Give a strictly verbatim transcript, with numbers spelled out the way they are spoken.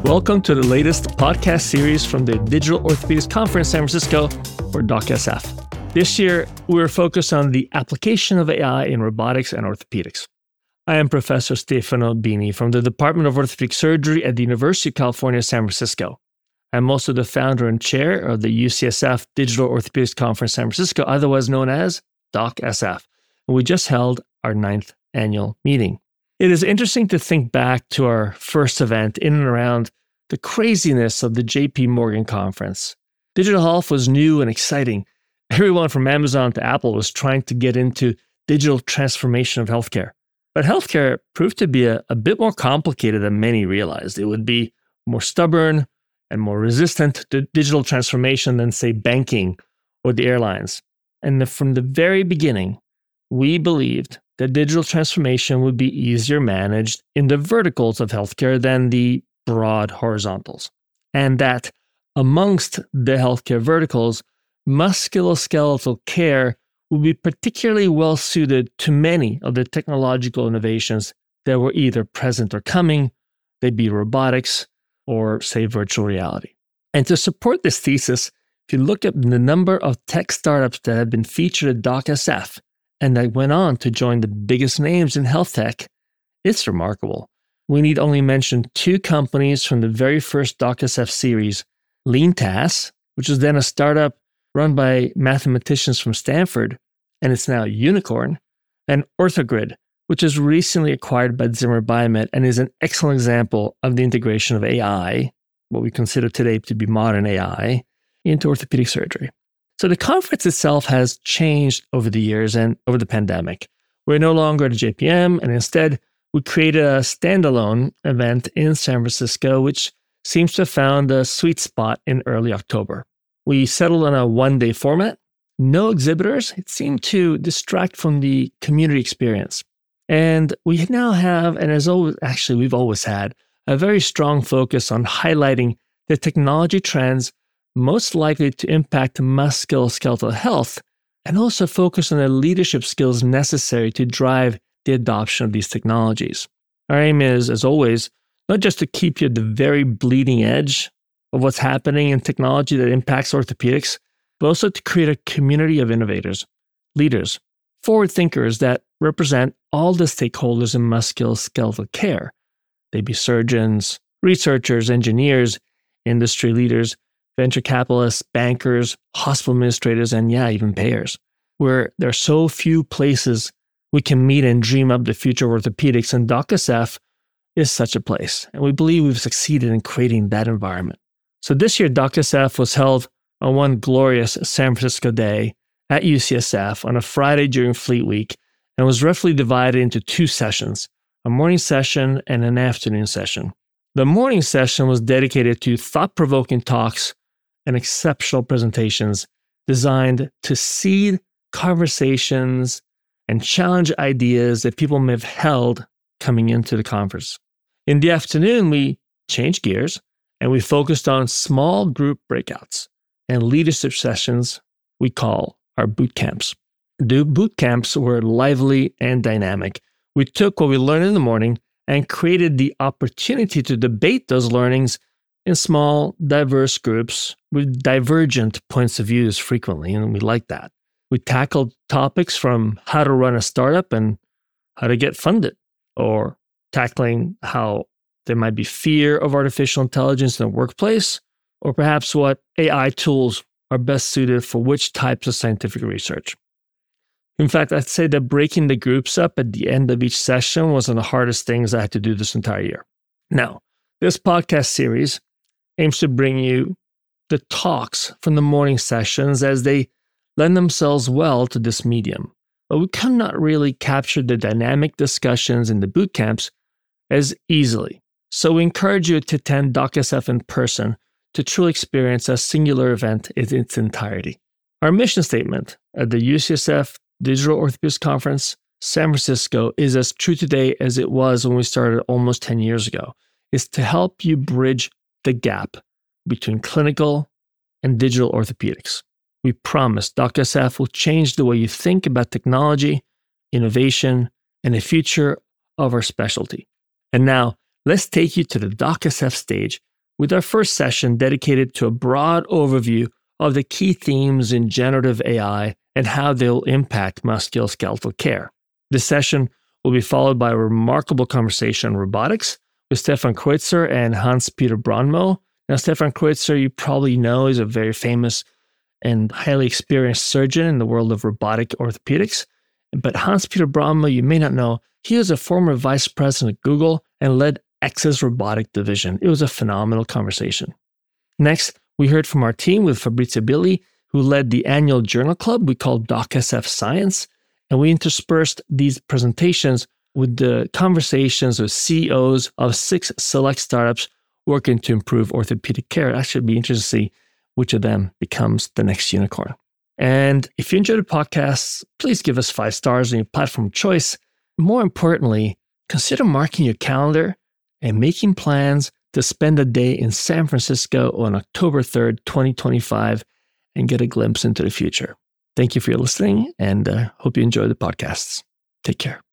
Welcome to the latest podcast series from the Digital Orthopedics Conference San Francisco, or DocSF. This year, we are focused on the application of A I in robotics and orthopedics. I am Professor Stefano Bini from the Department of Orthopedic Surgery at the University of California, San Francisco. I'm also the founder and chair of the U C S F Digital Orthopedics Conference San Francisco, otherwise known as DocSF. And we just held our ninth annual meeting. It is interesting to think back to our first event in and around the craziness of the J P Morgan conference. Digital health was new and exciting. Everyone from Amazon to Apple was trying to get into digital transformation of healthcare. But healthcare proved to be a, a bit more complicated than many realized. It would be more stubborn and more resistant to digital transformation than, say, banking or the airlines. And the, from the very beginning, we believed that digital transformation would be easier managed in the verticals of healthcare than the broad horizontals. And that amongst the healthcare verticals, musculoskeletal care would be particularly well suited to many of the technological innovations that were either present or coming. They'd be robotics or, say, virtual reality. And to support this thesis, if you look at the number of tech startups that have been featured at DocSF and that went on to join the biggest names in health tech, it's remarkable. We need only mention two companies from the very first DocSF series, LeanTaaS, which was then a startup run by mathematicians from Stanford, and it's now a unicorn, and OrthoGrid, which was recently acquired by Zimmer Biomet and is an excellent example of the integration of A I, what we consider today to be modern A I, into orthopedic surgery. So the conference itself has changed over the years and over the pandemic. We're no longer at a J P M, and instead, we created a standalone event in San Francisco, which seems to have found a sweet spot in early October. We settled on a one-day format, no exhibitors. It seemed to distract from the community experience. And we now have, and as always, actually we've always had, a very strong focus on highlighting the technology trends most likely to impact musculoskeletal health, and also focus on the leadership skills necessary to drive the adoption of these technologies. Our aim is, as always, not just to keep you at the very bleeding edge of what's happening in technology that impacts orthopedics, but also to create a community of innovators, leaders, forward thinkers that represent all the stakeholders in musculoskeletal care. They be surgeons, researchers, engineers, industry leaders, venture capitalists, bankers, hospital administrators, and yeah, even payers. Where there are so few places we can meet and dream up the future of orthopedics, and DocSF is such a place. And we believe we've succeeded in creating that environment. So this year, DocSF was held on one glorious San Francisco day at U C S F on a Friday during Fleet Week, and was roughly divided into two sessions, a morning session and an afternoon session. The morning session was dedicated to thought-provoking talks and exceptional presentations designed to seed conversations and challenge ideas that people may have held coming into the conference. In the afternoon, we changed gears and we focused on small group breakouts and leadership sessions we call our boot camps. The boot camps were lively and dynamic. We took what we learned in the morning and created the opportunity to debate those learnings in small, diverse groups with divergent points of views frequently, and we like that. We tackled topics from how to run a startup and how to get funded, or tackling how there might be fear of artificial intelligence in the workplace, or perhaps what A I tools are best suited for which types of scientific research. In fact, I'd say that breaking the groups up at the end of each session was one of the hardest things I had to do this entire year. Now, this podcast series aims to bring you the talks from the morning sessions as they lend themselves well to this medium, but we cannot really capture the dynamic discussions in the boot camps as easily. So we encourage you to attend DocSF in person to truly experience a singular event in its entirety. Our mission statement at the U C S F Digital Orthopedics Conference San Francisco is as true today as it was when we started almost ten years ago, is to help you bridge the gap between clinical and digital orthopedics. We promise DocSF will change the way you think about technology, innovation, and the future of our specialty. And now, let's take you to the DocSF stage with our first session dedicated to a broad overview of the key themes in generative A I and how they'll impact musculoskeletal care. This session will be followed by a remarkable conversation on robotics with Stefan Kreutzer and Hans-Peter Brandmo. Now, Stefan Kreutzer, you probably know, is a very famous and highly experienced surgeon in the world of robotic orthopedics. But Hans-Peter Brandmo, you may not know, he was a former vice president at Google and led X's robotic division. It was a phenomenal conversation. Next, we heard from our team with Fabrizio Billi, who led the annual journal club we called DocSF Science, and we interspersed these presentations with the conversations with C E Os of six select startups working to improve orthopedic care. It should be interesting to see which of them becomes the next unicorn. And if you enjoyed the podcast, please give us five stars on your platform of choice. More importantly, consider marking your calendar and making plans to spend a day in San Francisco on October third, twenty twenty-five, and get a glimpse into the future. Thank you for your listening, and uh, hope you enjoy the podcasts. Take care.